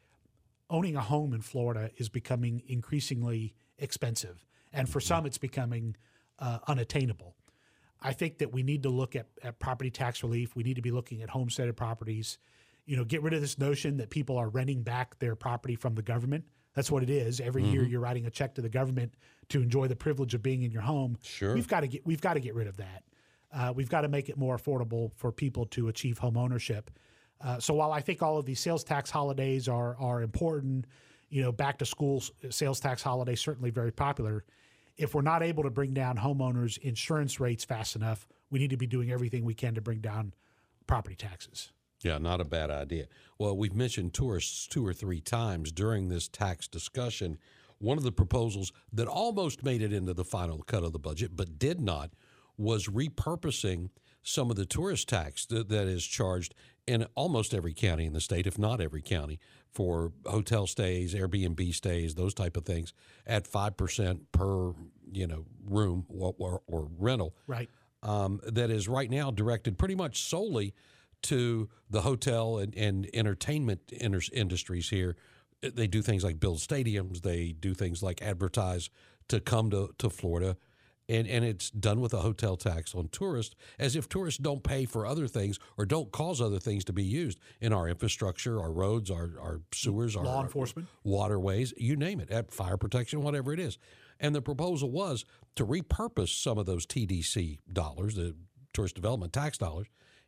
Owning a home in Florida is becoming increasingly expensive, and for some, it's becoming uh, unattainable. I think that we need to look at, at property tax relief. We need to be looking at homesteaded properties. You know, get rid of this notion that people are renting back their property from the government. That's what it is. Every mm-hmm. year you're writing a check to the government to enjoy the privilege of being in your home. Sure. We've got to get we've got to get rid of that. Uh, we've got to make it more affordable for people to achieve home ownership. Uh, so while I think all of these sales tax holidays are are important, you know, back to school sales tax holidays certainly very popular. If we're not able to bring down homeowners' insurance rates fast enough, we need to be doing everything we can to bring down property taxes. Yeah, not a bad idea. Well, we've mentioned tourists two or three times during this tax discussion. One of the proposals that almost made it into the final cut of the budget but did not was repurposing some of the tourist tax that, that is charged in almost every county in the state, if not every county, for hotel stays, Airbnb stays, those type of things, at five percent per, you know, room or, or, or rental. Right. Um, that is right now directed pretty much solely to the hotel and, and entertainment inter- industries here. They do things like build stadiums. They do things like advertise to come to, to Florida. And, and it's done with a hotel tax on tourists, as if tourists don't pay for other things or don't cause other things to be used in our infrastructure, our roads, our, our sewers, law our enforcement, waterways, you name it, at fire protection, whatever it is. And the proposal was to repurpose some of those T D C dollars, the tourist development tax dollars,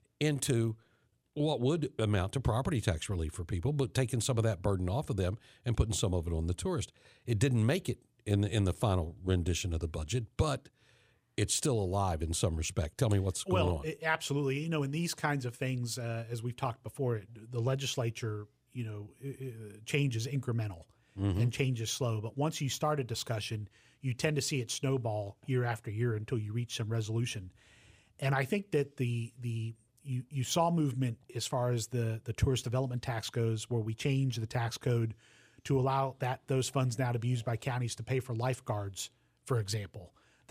into what would amount to property tax relief for people, but taking some of that burden off of them and putting some of it on the tourist. It didn't make it in the, in the final rendition of the budget, but it's still alive in some respect. Tell me what's going well, on. It, absolutely. You know, in these kinds of things, uh, as we've talked before, the legislature, you know, change is incremental mm-hmm. and change is slow. But once you start a discussion, you tend to see it snowball year after year until you reach some resolution. And I think that the the you, you saw movement as far as the, the tourist development tax goes, where we changed the tax code to allow that those funds now to be used by counties to pay for lifeguards, for example.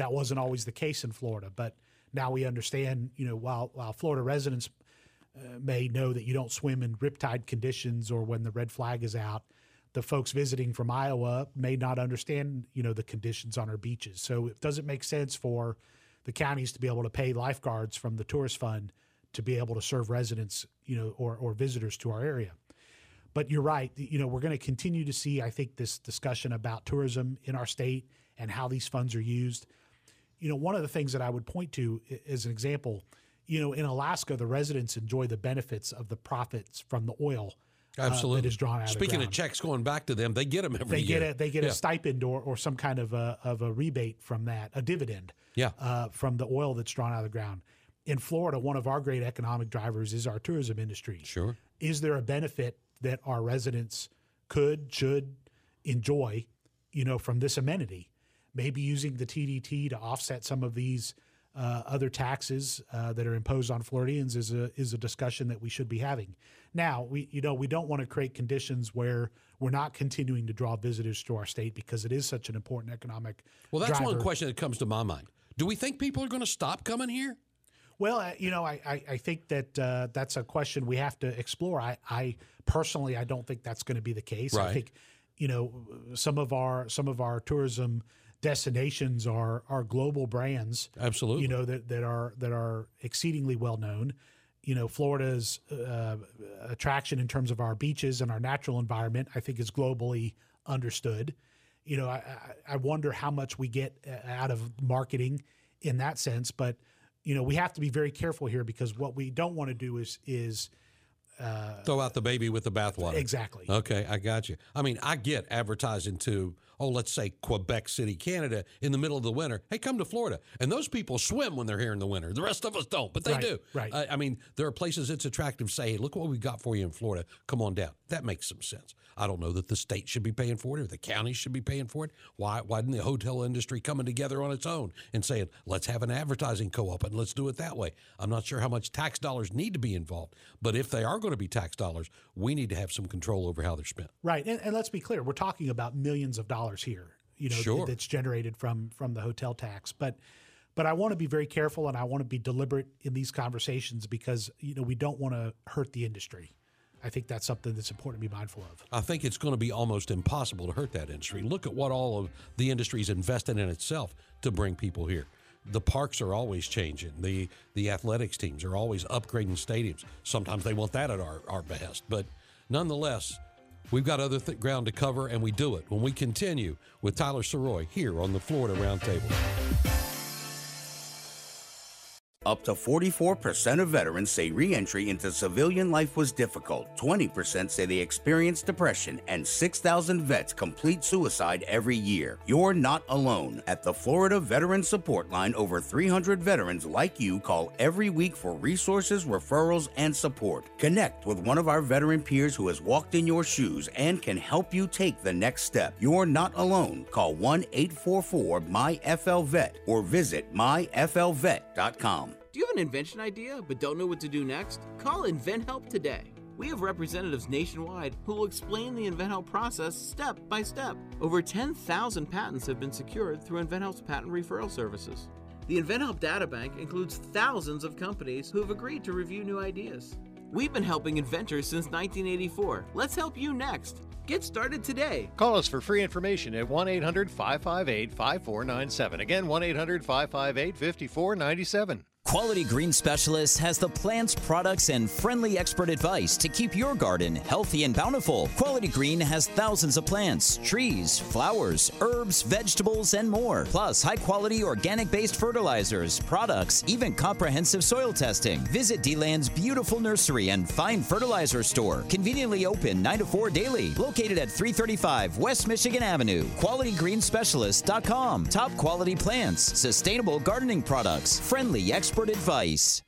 That wasn't always the case in Florida, but now we understand, you know, while, while Florida residents uh, may know that you don't swim in riptide conditions or when the red flag is out, the folks visiting from Iowa may not understand, you know, the conditions on our beaches. So it doesn't make sense for the counties to be able to pay lifeguards from the tourist fund to be able to serve residents, you know, or, or visitors to our area. But you're right. You know, we're going to continue to see, I think, this discussion about tourism in our state and how these funds are used. You know, one of the things that I would point to as an example, you know, in Alaska, the residents enjoy the benefits of the profits from the oil Absolutely. uh, that is drawn out Speaking of the ground. of checks going back to them, they get them every they year. Get a, they get yeah. a stipend or, or some kind of a, of a rebate from that, a dividend yeah. uh, from the oil that's drawn out of the ground. In Florida, one of our great economic drivers is our tourism industry. Sure. Is there a benefit that our residents could, should enjoy, you know, from this amenity? Maybe using the T D T to offset some of these uh, other taxes uh, that are imposed on Floridians is a is a discussion that we should be having. Now, we you know we don't want to create conditions where we're not continuing to draw visitors to our state because it is such an important economic. Well, that's driver. one question that comes to my mind. Do we think people are going to stop coming here? Well, uh, you know, I, I, I think that uh, that's a question we have to explore. I, I personally, I don't think that's going to be the case. Right. I think, you know, some of our some of our tourism destinations are are global brands. Absolutely. You know, that, that are that are exceedingly well known. You know, Florida's uh, attraction in terms of our beaches and our natural environment, I think, is globally understood. You know, I, I wonder how much we get out of marketing in that sense, but you know, we have to be very careful here because what we don't want to do is is uh, throw out the baby with the bathwater. Exactly. Okay, I got you. I mean, I get advertising to, oh, let's say Quebec City, Canada, in the middle of the winter. Hey, come to Florida. And those people swim when they're here in the winter. The rest of us don't, but they Right, do. right. I, I mean, there are places it's attractive to say, hey, look what we got for you in Florida. Come on down. That makes some sense. I don't know that the state should be paying for it or the county should be paying for it. Why, why didn't the hotel industry coming together on its own and saying, let's have an advertising co-op and let's do it that way? I'm not sure how much tax dollars need to be involved, but if they are going to be tax dollars, we need to have some control over how they're spent. Right. And, and let's be clear, we're talking about millions of dollars here, you know, Sure. that's generated from from the hotel tax. But but I want to be very careful and I want to be deliberate in these conversations because, you know, we don't want to hurt the industry. I think that's something that's important to be mindful of. I think it's going to be almost impossible to hurt that industry. Look at what all of the industry's invested in itself to bring people here. The parks are always changing. The the athletics teams are always upgrading stadiums. Sometimes they want that at our, our behest. But nonetheless, we've got other th- ground to cover, and we do it when we continue with Tyler Soroy here on the Florida Roundtable. Up to forty-four percent of veterans say re-entry into civilian life was difficult. twenty percent say they experienced depression, and six thousand vets complete suicide every year. You're not alone. At the Florida Veteran Support Line, over three hundred veterans like you call every week for resources, referrals, and support. Connect with one of our veteran peers who has walked in your shoes and can help you take the next step. You're not alone. Call one eight four four M Y F L V E T or visit my f l vet dot com. Do you have an invention idea but don't know what to do next? Call InventHelp today. We have representatives nationwide who will explain the InventHelp process step by step. Over ten thousand patents have been secured through InventHelp's patent referral services. The InventHelp databank includes thousands of companies who have agreed to review new ideas. We've been helping inventors since nineteen eighty-four. Let's help you next. Get started today. Call us for free information at one eight hundred five five eight five four nine seven. Again, one eight hundred five five eight five four nine seven. Quality Green Specialist has the plants, products, and friendly expert advice to keep your garden healthy and bountiful. Quality Green has thousands of plants, trees, flowers, herbs, vegetables, and more. Plus, high-quality organic-based fertilizers, products, even comprehensive soil testing. Visit D-Land's beautiful nursery and fine fertilizer store. Conveniently open nine to four daily. Located at three thirty-five West Michigan Avenue. quality green specialist dot com. Top quality plants, sustainable gardening products, friendly expert advice.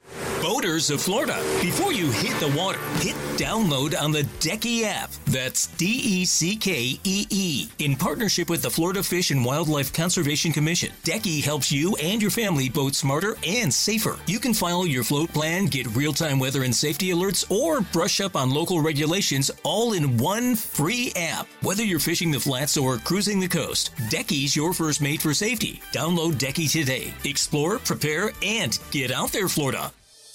Boaters of Florida, before you hit the water, hit download on the Decky app. That's D E C K E E. In partnership with the Florida Fish and Wildlife Conservation Commission, Decky helps you and your family boat smarter and safer. You can file your float plan, get real-time weather and safety alerts, or brush up on local regulations all in one free app. Whether you're fishing the flats or cruising the coast, Decky's your first mate for safety. Download Decky today. Explore, prepare, and get out there, Florida.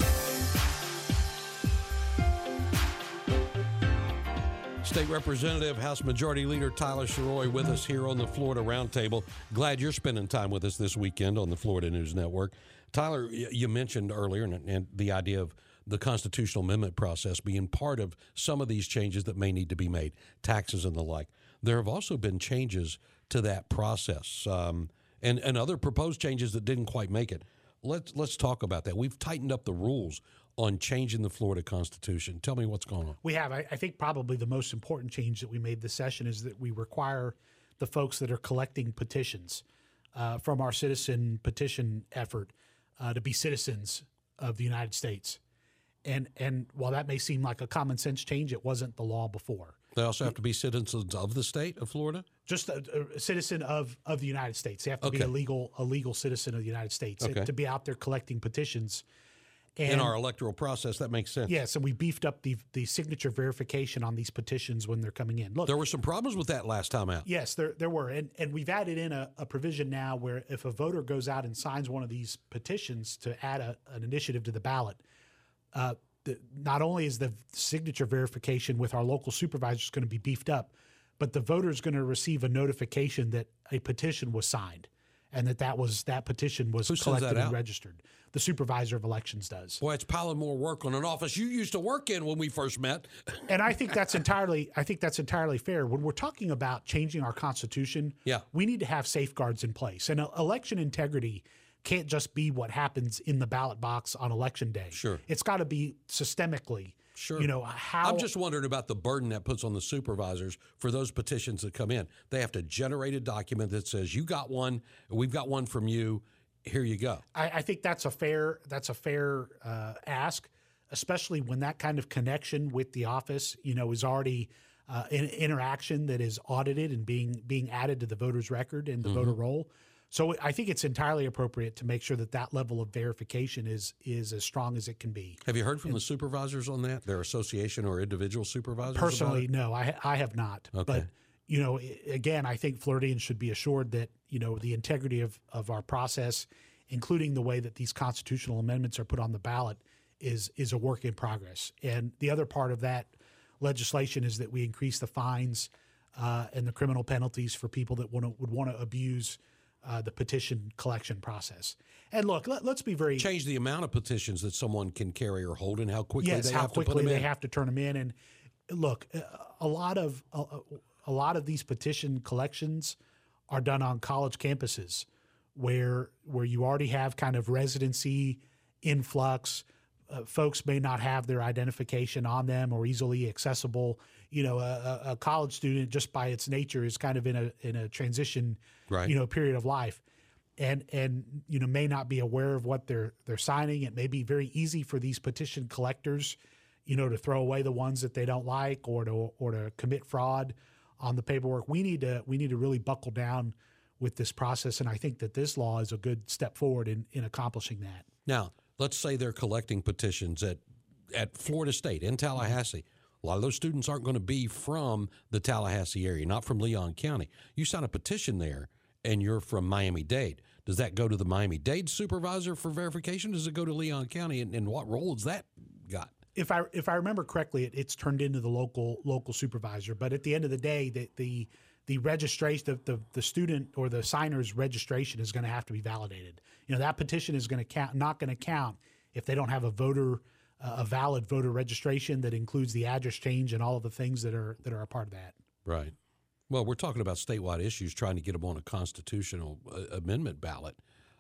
State Representative, House Majority Leader Tyler Sirois with us here on the Florida Roundtable. Glad you're spending time with us this weekend on the Florida News Network. Tyler, you mentioned earlier and, and the idea of the constitutional amendment process being part of some of these changes that may need to be made, taxes and the like. There have also been changes to that process um, and, and other proposed changes that didn't quite make it. Let's, let's talk about that. We've tightened up the rules on changing the Florida Constitution. Tell me what's going on. We have. I, I think probably the most important change that we made this session is that we require the folks that are collecting petitions uh, from our citizen petition effort uh, to be citizens of the United States. And and while that may seem like a common sense change, it wasn't the law before. They also have to be citizens of the state of Florida? Just a, a citizen of, of the United States. They have to Okay. be a legal a legal citizen of the United States Okay. to be out there collecting petitions. And In our electoral process, that makes sense. yes, and we beefed up the the signature verification on these petitions when they're coming in. Look, There were some problems with that last time out. yes, there there were, and and we've added in a, a provision now where if a voter goes out and signs one of these petitions to add a, an initiative to the ballot, uh, the, not only is the signature verification with our local supervisors going to be beefed up, but the voter is going to receive a notification that a petition was signed, and that that was that petition was Who sends collected that and out? registered. The supervisor of elections does. Boy, it's piling more work on an office you used to work in when we first met. And I think that's entirely I think that's entirely fair. When we're talking about changing our Constitution, Yeah. we need to have safeguards in place. And uh, election integrity can't just be what happens in the ballot box on election day. Sure. It's got to be systemically. Sure. You know, how I'm just wondering about the burden that puts on the supervisors for those petitions that come in. They have to generate a document that says, you got one, we've got one from you, here you go. I, I think that's a fair that's a fair uh, ask, especially when that kind of connection with the office, you know, is already uh, an interaction that is audited and being being added to the voter's record and the Mhm. voter roll. So I think it's entirely appropriate to make sure that that level of verification is is as strong as it can be. Have you heard from the supervisors on that, their association or individual supervisors? about Personally, it? no, I I have not. Okay. But you know, i- again, I think Floridians should be assured that you know the integrity of of our process, including the way that these constitutional amendments are put on the ballot, is is a work in progress. And the other part of that legislation is that we increase the fines uh, and the criminal penalties for people that wanna, would want to abuse uh, the petition collection process. And look, let, let's be very Change the amount of petitions that someone can carry or hold and how quickly yes, they how have to put quickly them they in. have to turn them in. And look, uh, a lot of a, a lot of these petition collections are done on college campuses, where where you already have kind of residency influx. Uh, folks may not have their identification on them or easily accessible. You know, a, a college student, just by its nature, is kind of in a in a transition, Right. you know, period of life, and and you know may not be aware of what they're they're signing. It may be very easy for these petition collectors, you know, to throw away the ones that they don't like or to or to commit fraud on the paperwork. We need to we need to really buckle down with this process, and I think that this law is a good step forward in in accomplishing that. Now, let's say they're collecting petitions at, at Florida State in Tallahassee. A lot of those students aren't going to be from the Tallahassee area, not from Leon County. You sign a petition there and you're from Miami-Dade. Does that go to the Miami-Dade supervisor for verification? Does it go to Leon County? And, and what role has that got? If I if I remember correctly, it, it's turned into the local local supervisor. But at the end of the day, the the the registration, the, the the student or the signer's registration is going to have to be validated. You know, that petition is going to count, not going to count if they don't have a voter uh, a valid voter registration that includes the address change and all of the things that are that are a part of that. Right. Well, we're talking about statewide issues, trying to get them on a constitutional uh, amendment ballot.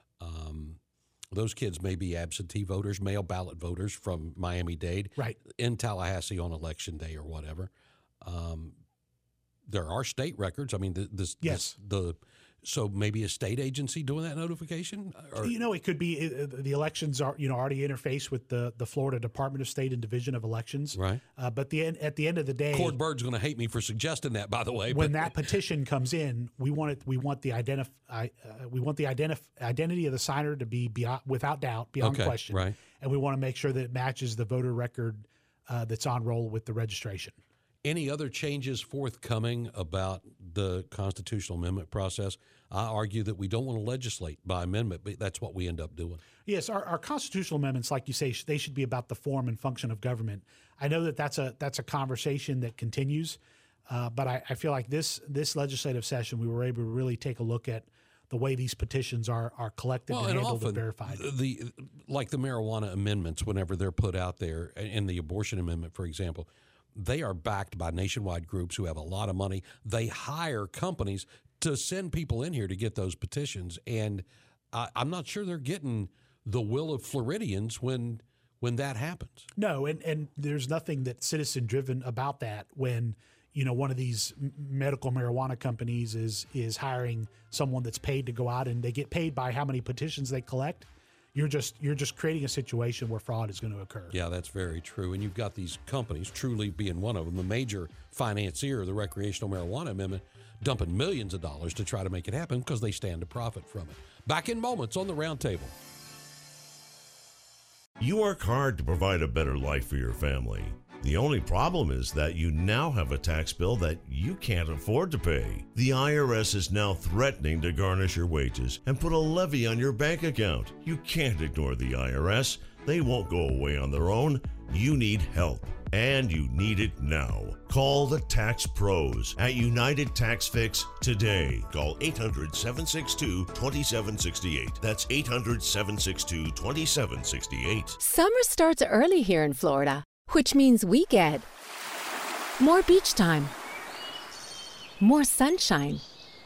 Um, those kids may be absentee voters, mail ballot voters from Miami-Dade, right, in Tallahassee on election day or whatever. Um, there are state records. I mean, the, this, Yes. this, the So maybe a state agency doing that notification? Or? You know, it could be uh, the elections are, you know, already interfaced with the, the Florida Department of State and Division of Elections. Right. Uh, but the at the end of the day, Cord Bird's going to hate me for suggesting that, by the way. When but. that petition comes in, we want it. We want the identif- uh, We want the identif- identity of the signer to be beyond, without doubt, beyond okay, question. Right. And we want to make sure that it matches the voter record uh, that's on roll with the registration. Any other changes forthcoming about the constitutional amendment process? I argue that we don't want to legislate by amendment, but that's what we end up doing. Yes, our, our constitutional amendments, like you say, they should be about the form and function of government. I know that that's a that's a conversation that continues, uh, but I, I feel like this this legislative session, we were able to really take a look at the way these petitions are are collected well, and and handled often and verified. The like the marijuana amendments, whenever they're put out there, and the abortion amendment, for example, they are backed by nationwide groups who have a lot of money. They hire companies to send people in here to get those petitions, and I, I'm not sure they're getting the will of Floridians when when that happens. No, and, and there's nothing that's citizen-driven about that when, you know, one of these medical marijuana companies is is hiring someone that's paid to go out, and they get paid by how many petitions they collect. You're just you're just creating a situation where fraud is going to occur. Yeah, that's very true. And you've got these companies, Trulieve being one of them, the major financier of the recreational marijuana amendment, dumping millions of dollars to try to make it happen because they stand to profit from it. Back in moments on the Roundtable. You work hard to provide a better life for your family. The only problem is that you now have a tax bill that you can't afford to pay. The I R S is now threatening to garnish your wages and put a levy on your bank account. You can't ignore the I R S. They won't go away on their own. You need help, and you need it now. Call the Tax Pros at United Tax Fix today. Call eight hundred, seven six two, two seven six eight. That's eight hundred, seven six two, two seven six eight. Summer starts early here in Florida, which means we get more beach time, more sunshine,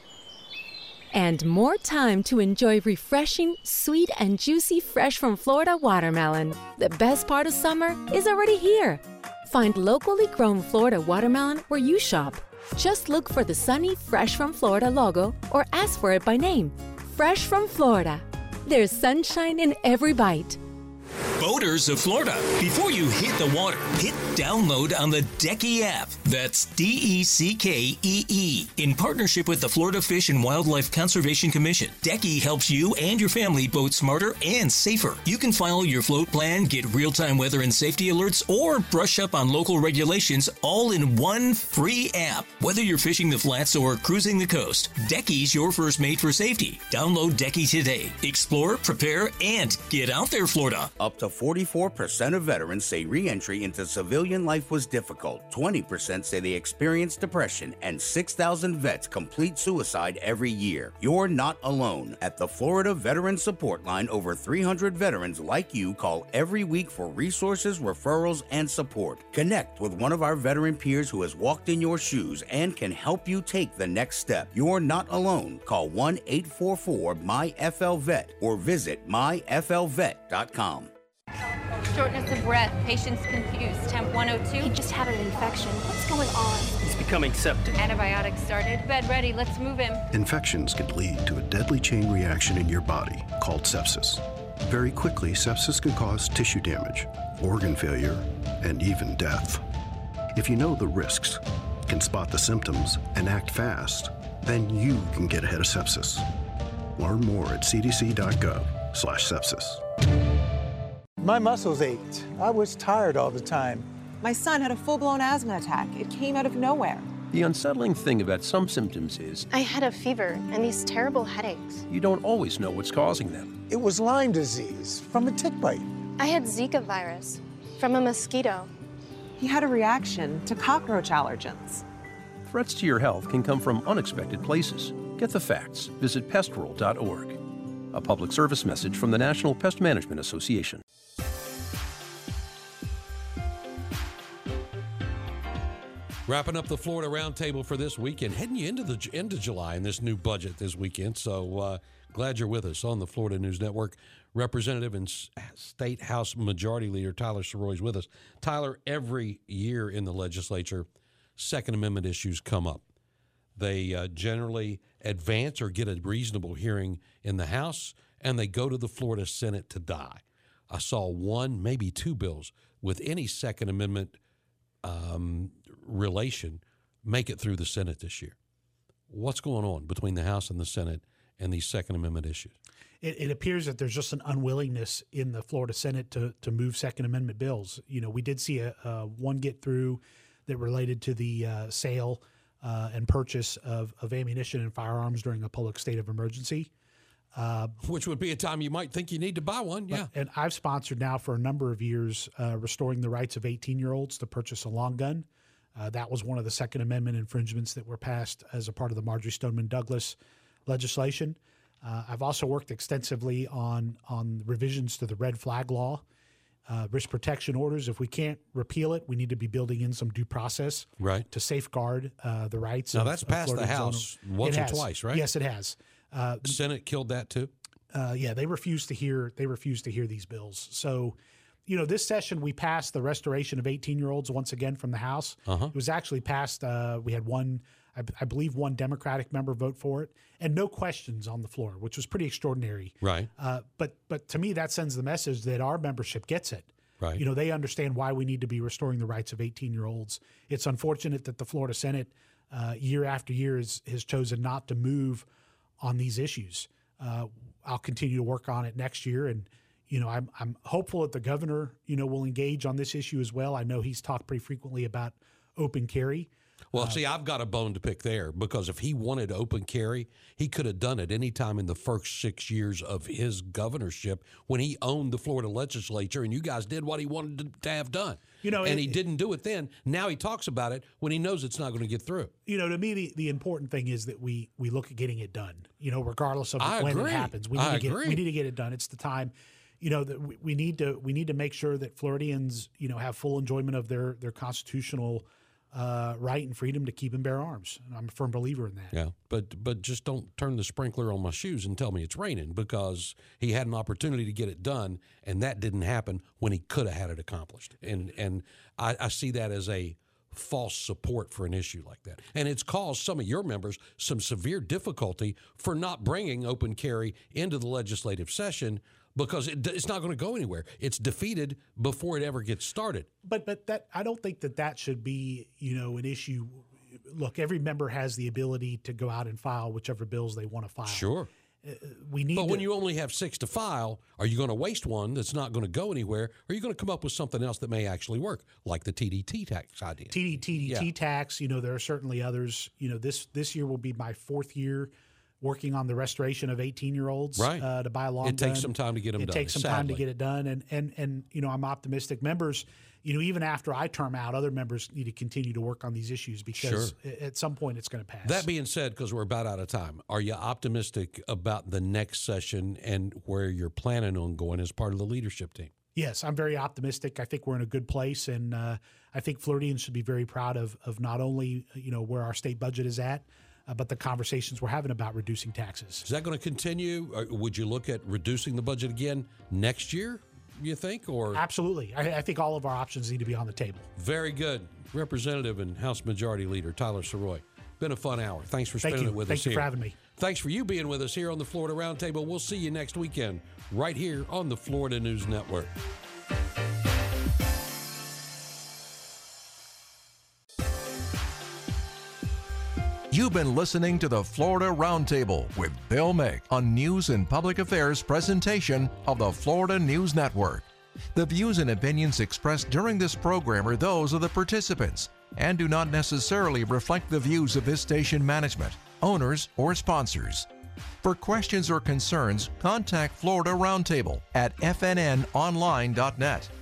and more time to enjoy refreshing, sweet, and juicy fresh from Florida watermelon. The best part of summer is already here. Find locally grown Florida watermelon where you shop. Just look for the sunny Fresh from Florida logo or ask for it by name. Fresh from Florida. There's sunshine in every bite. Boaters of Florida, before you hit the water, hit download on the Decky app. That's D E C K E E. In partnership with the Florida Fish and Wildlife Conservation Commission, Decky helps you and your family boat smarter and safer. You can file your float plan, get real-time weather and safety alerts, or brush up on local regulations all in one free app. Whether you're fishing the flats or cruising the coast, Decky's your first mate for safety. Download Decky today. Explore, prepare, and get out there, Florida. Up to forty-four percent of veterans say re-entry into civilian life was difficult. twenty percent say they experienced depression, and six thousand vets complete suicide every year. You're not alone. At the Florida Veteran Support Line, over three hundred veterans like you call every week for resources, referrals, and support. Connect with one of our veteran peers who has walked in your shoes and can help you take the next step. You're not alone. Call one eight four four M Y F L V E T or visit my f l vet dot com. Shortness of breath, patient's confused, temp one oh two. He just had an infection. What's going on? He's becoming septic. Antibiotics started. Bed ready, let's move him. Infections can lead to a deadly chain reaction in your body called sepsis. Very quickly, sepsis can cause tissue damage, organ failure, and even death. If you know the risks, can spot the symptoms, and act fast, then you can get ahead of sepsis. Learn more at c d c dot gov slash sepsis. My muscles ached. I was tired all the time. My son had a full-blown asthma attack. It came out of nowhere. The unsettling thing about some symptoms is I had a fever and these terrible headaches. you don't always know what's causing them. It was Lyme disease from a tick bite. I had Zika virus from a mosquito. He had a reaction to cockroach allergens. Threats to your health can come from unexpected places. Get the facts. Visit pest roll dot org. A public service message from the National Pest Management Association. Wrapping up the Florida Roundtable for this weekend, heading you into the end of July in this new budget this weekend. So uh, glad you're with us on the Florida News Network. Representative and State House Majority Leader Tyler Sirois is with us. Tyler, every year in the legislature, Second Amendment issues come up. They uh, generally advance or get a reasonable hearing in the House, and they go to the Florida Senate to die. I saw one, maybe two bills with any Second Amendment um, relation make it through the Senate this year. What's going on between the House and the Senate and these Second Amendment issues? It, it appears that there's just an unwillingness in the Florida Senate to to move Second Amendment bills. You know, we did see a, a one get through that related to the uh, sale uh, and purchase of, of ammunition and firearms during a public state of emergency. Uh, Which would be a time you might think you need to buy one, yeah. And I've sponsored now for a number of years uh, restoring the rights of eighteen-year-olds to purchase a long gun. Uh, that was one of the Second Amendment infringements that were passed as a part of the Marjory Stoneman Douglas legislation. Uh, I've also worked extensively on on revisions to the red flag law, uh, risk protection orders. If we can't repeal it, we need to be building in some due process right. to safeguard uh, the rights. Now, of, that's of passed Florida the House once or twice, right? Yes, it has. Uh, the Senate killed that too. Uh, yeah, they refuse to hear. They refuse to hear these bills. So, you know, this session we passed the restoration of eighteen-year-olds once again from the House. Uh-huh. It was actually passed. Uh, we had one, I, I believe, one Democratic member vote for it, and no questions on the floor, which was pretty extraordinary. Right. Uh, but but to me, that sends the message that our membership gets it. Right. You know, they understand why we need to be restoring the rights of eighteen-year-olds. It's unfortunate that the Florida Senate, uh, year after year, is, has chosen not to move on these issues. Uh, I'll continue to work on it next year, and you know, I'm I'm hopeful that the governor, you know, will engage on this issue as well. I know he's talked pretty frequently about open carry. Well, uh, see, I've got a bone to pick there because if he wanted open carry, he could have done it any time in the first six years of his governorship when he owned the Florida legislature, and you guys did what he wanted to, to have done. You know, and it, he didn't do it then. Now he talks about it when he knows it's not going to get through. You know, to me, the, the important thing is that we we look at getting it done. You know, regardless of I when agree. it happens, we need I to get agree. we need to get it done. It's the time. You know, that we, we need to we need to make sure that Floridians, you know, have full enjoyment of their their constitutional uh, right and freedom to keep and bear arms. And I'm a firm believer in that. Yeah, but but just don't turn the sprinkler on my shoes and tell me it's raining, because he had an opportunity to get it done, and that didn't happen when he could have had it accomplished. And and I, I see that as a false support for an issue like that. And it's caused some of your members some severe difficulty for not bringing open carry into the legislative session, because it, it's not going to go anywhere. It's defeated before it ever gets started. But but that I don't think that that should be, you know, an issue. Look, every member has the ability to go out and file whichever bills they want to file. Sure. Uh, we need But to, when you only have six to file, are you going to waste one that's not going to go anywhere? Or are you going to come up with something else that may actually work, like the T D T tax idea? T D T Yeah. tax, you know, there are certainly others. You know, this this year will be my fourth year working on the restoration of eighteen-year-olds Right. uh, to buy a long It takes gun. some time to get them it done, It takes some time to sadly. get it done. And, and, and you know, I'm optimistic. Members, you know, even after I term out, other members need to continue to work on these issues, because Sure. at some point it's going to pass. That being said, because we're about out of time, are you optimistic about the next session and where you're planning on going as part of the leadership team? Yes, I'm very optimistic. I think we're in a good place, and uh, I think Floridians should be very proud of of not only, you know, where our state budget is at, uh, but the conversations we're having about reducing taxes. Is that going to continue? Or would you look at reducing the budget again next year, you think? Or Absolutely. I, I think all of our options need to be on the table. Very good. Representative and House Majority Leader Tyler Sirois. Been a fun hour. Thanks for Thank spending you. it with Thank us you here. for having me. Thanks for you being with us here on the Florida Roundtable. We'll see you next weekend right here on the Florida News Network. You've been listening to the Florida Roundtable with Bill Mick on News and Public Affairs presentation of the Florida News Network. The views and opinions expressed during this program are those of the participants and do not necessarily reflect the views of this station management, owners, or sponsors. For questions or concerns, contact Florida Roundtable at f n n online dot net.